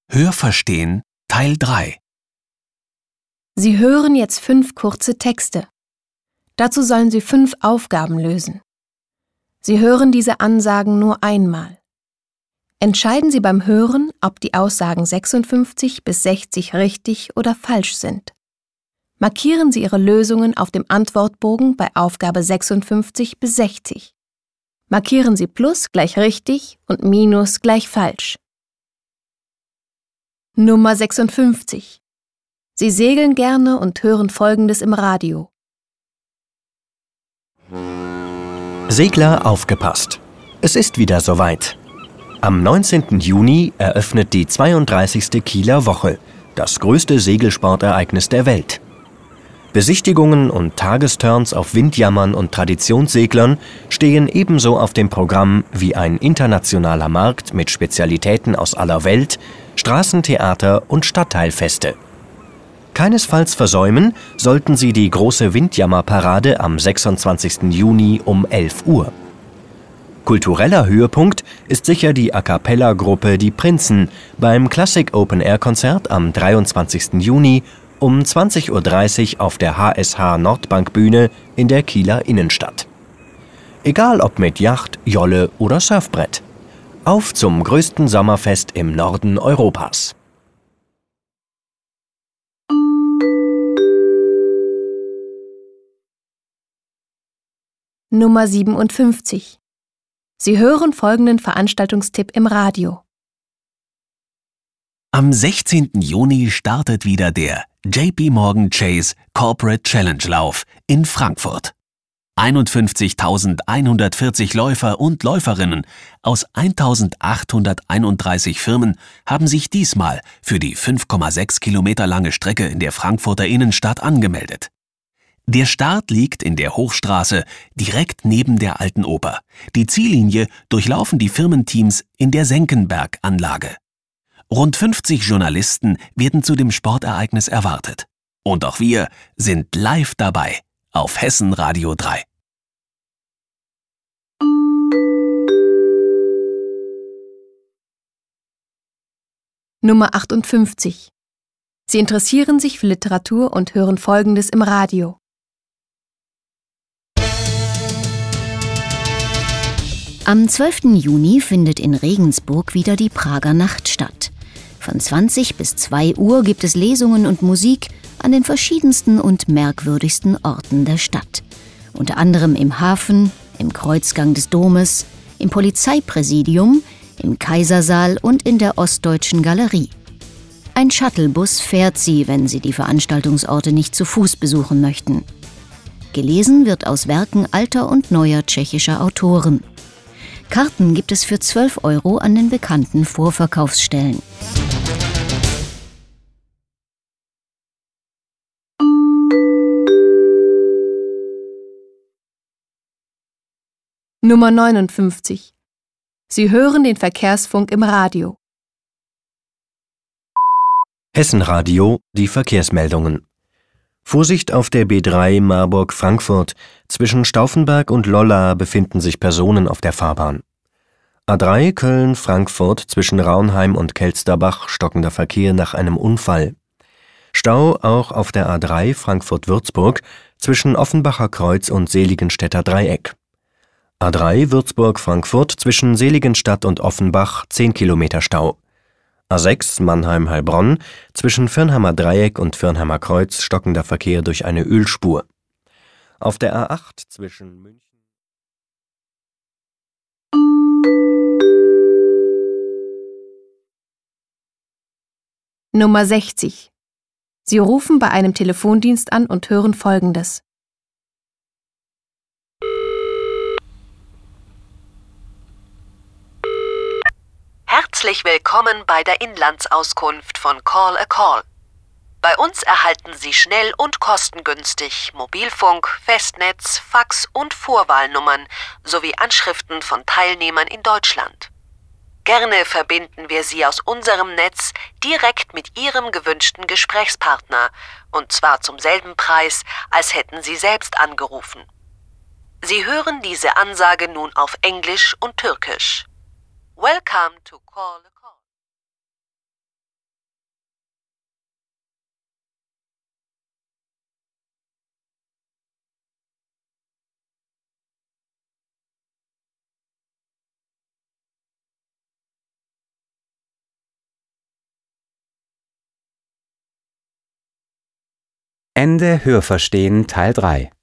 Hörverstehen Teil 3. Sie hören jetzt 5 kurze Texte. Dazu sollen Sie 5 Aufgaben lösen. Sie hören diese Ansagen nur einmal. Entscheiden Sie beim Hören, ob die Aussagen 56 bis 60 richtig oder falsch sind. Markieren Sie Ihre Lösungen auf dem Antwortbogen bei Aufgabe 56 bis 60. Markieren Sie Plus gleich richtig und Minus gleich falsch. Nummer 56. Sie segeln gerne und hören Folgendes im Radio. Segler, aufgepasst! Es ist wieder soweit. Am 19. Juni eröffnet die 32. Kieler Woche, das größte Segelsportereignis der Welt. Besichtigungen und Tagesturns auf Windjammern und Traditionsseglern stehen ebenso auf dem Programm wie ein internationaler Markt mit Spezialitäten aus aller Welt, Straßentheater und Stadtteilfeste. Keinesfalls versäumen sollten Sie die große Windjammerparade am 26. Juni um 11 Uhr. Kultureller Höhepunkt ist sicher die A-cappella-Gruppe Die Prinzen beim Classic Open-Air-Konzert am 23. Juni um 20:30 Uhr auf der HSH Nordbankbühne in der Kieler Innenstadt. Egal ob mit Yacht, Jolle oder Surfbrett. Auf zum größten Sommerfest im Norden Europas. Nummer 57. Sie hören folgenden Veranstaltungstipp im Radio. Am 16. Juni startet wieder der JP Morgan Chase Corporate Challenge Lauf in Frankfurt. 51.140 Läufer und Läuferinnen aus 1.831 Firmen haben sich diesmal für die 5,6 Kilometer lange Strecke in der Frankfurter Innenstadt angemeldet. Der Start liegt in der Hochstraße direkt neben der Alten Oper. Die Ziellinie durchlaufen die Firmenteams in der Senckenberg-Anlage. Rund 50 Journalisten werden zu dem Sportereignis erwartet. Und auch wir sind live dabei auf Hessen Radio 3. Nummer 58. Sie interessieren sich für Literatur und hören Folgendes im Radio. Am 12. Juni findet in Regensburg wieder die Prager Nacht statt. Von 20 bis 2 Uhr gibt es Lesungen und Musik an den verschiedensten und merkwürdigsten Orten der Stadt. Unter anderem im Hafen, im Kreuzgang des Domes, im Polizeipräsidium, im Kaisersaal und in der Ostdeutschen Galerie. Ein Shuttlebus fährt Sie, wenn Sie die Veranstaltungsorte nicht zu Fuß besuchen möchten. Gelesen wird aus Werken alter und neuer tschechischer Autoren. Karten gibt es für 12 € an den bekannten Vorverkaufsstellen. Nummer 59. Sie hören den Verkehrsfunk im Radio. Hessenradio, die Verkehrsmeldungen. Vorsicht auf der B3 Marburg-Frankfurt. Zwischen Stauffenberg und Lolla befinden sich Personen auf der Fahrbahn. A3 Köln-Frankfurt zwischen Raunheim und Kelsterbach stockender Verkehr nach einem Unfall. Stau auch auf der A3 Frankfurt-Würzburg zwischen Offenbacher Kreuz und Seligenstädter Dreieck. A3 Würzburg-Frankfurt zwischen Seligenstadt und Offenbach 10 Kilometer Stau. A6 Mannheim-Heilbronn zwischen Firnheimer Dreieck und Firnheimer Kreuz stockender Verkehr durch eine Ölspur. Auf der A8 zwischen München Nummer 60. Sie rufen bei einem Telefondienst an und hören Folgendes. Herzlich willkommen bei der Inlandsauskunft von Call a Call. Bei uns erhalten Sie schnell und kostengünstig Mobilfunk, Festnetz, Fax und Vorwahlnummern sowie Anschriften von Teilnehmern in Deutschland. Gerne verbinden wir Sie aus unserem Netz direkt mit Ihrem gewünschten Gesprächspartner, und zwar zum selben Preis, als hätten Sie selbst angerufen. Sie hören diese Ansage nun auf Englisch und Türkisch. Welcome to Call a Call. Ende Hörverstehen Teil 3